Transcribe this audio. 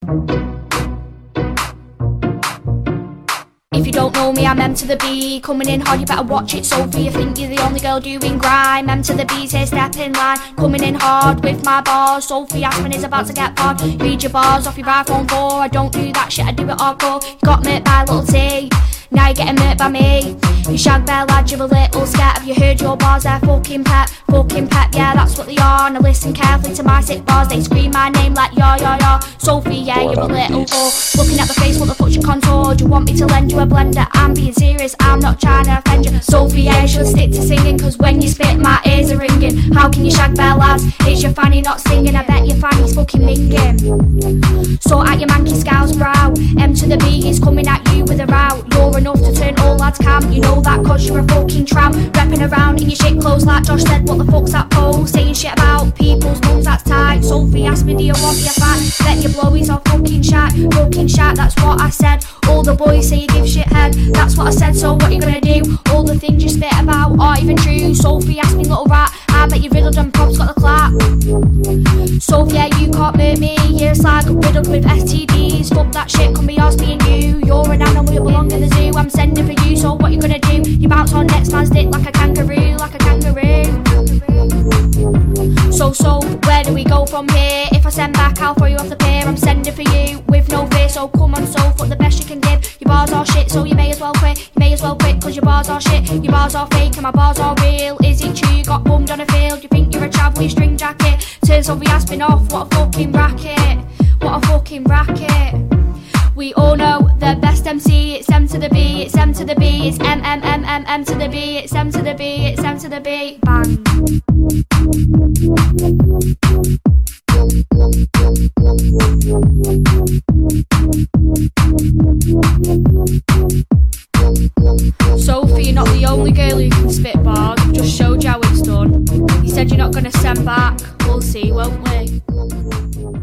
If you don't know me, I'm M to the B. Coming in hard, you better watch it, Sophie. You think you're the only girl doing grime. M to the B's here, step in line. Coming in hard with my bars. Sophie Aspen is about to get barred. Read your bars off your iPhone 4. I don't do that shit, I do it hardcore. You got murked by little T, now you're getting murked by me. You shag bear lad, you're a little scat. Have you heard your bars? They're fucking pep, yeah, that's what they are. Now listen carefully to my sick bars. They scream my name like ya. Sophie, yeah, you're a little whore. Looking at the face, what the fuck's your contour? Do you want me to lend you a blender? I'm being serious, I'm not trying to offend you. Sophie, yeah, you should stick to singing, cause when you spit, my ears are ringing. How can you shag bear lads? It's your fanny not singing. I bet your fanny's fucking minging. So at your manky scowl's brow, M to the B is coming at you with a row. You're enough to turn all lads cam. You know that cause you're a fucking tramp. Repping around in your shit clothes like Josh said. What the fuck's that pole? Saying shit about people's mums, that's tight. Sophie asked me, do you want your fat? Bet your blowies are fucking shat, that's what I said. All the boys say you give shit head, that's what I said, so what you gonna do? All the things you spit about aren't even true. Sophie asked me, little rat, I bet you riddled and Prob's got the clap. Sophie, yeah, you can't murk me. You're a slag riddled with STDs. Fuck that shit, come be ours, me and you. You're an animal, you belong in the zoo. I'm sending for you, so what you gonna do? You bounce on next man's dick like a kangaroo, So, where do we go from here? If I send back, I'll throw you off the pier. I'm sending for you with no fear, so come on, so fuck the best you can give. Your bars are shit, so you may as well quit. Cause your bars are shit. Your bars are fake and my bars are real. Is it true you got bummed on a field? You think you're a chav with your string jacket? Turns Sophie Aspen off, what a fucking racket. We all know the best MC, it's M to the B, it's M to the B, it's M to the B, it's M to the B, it's M to the B, bang. Sophie, you're not the only girl who can spit bars. I've just showed you how it's done. You said you're not gonna send back. We'll see, won't we?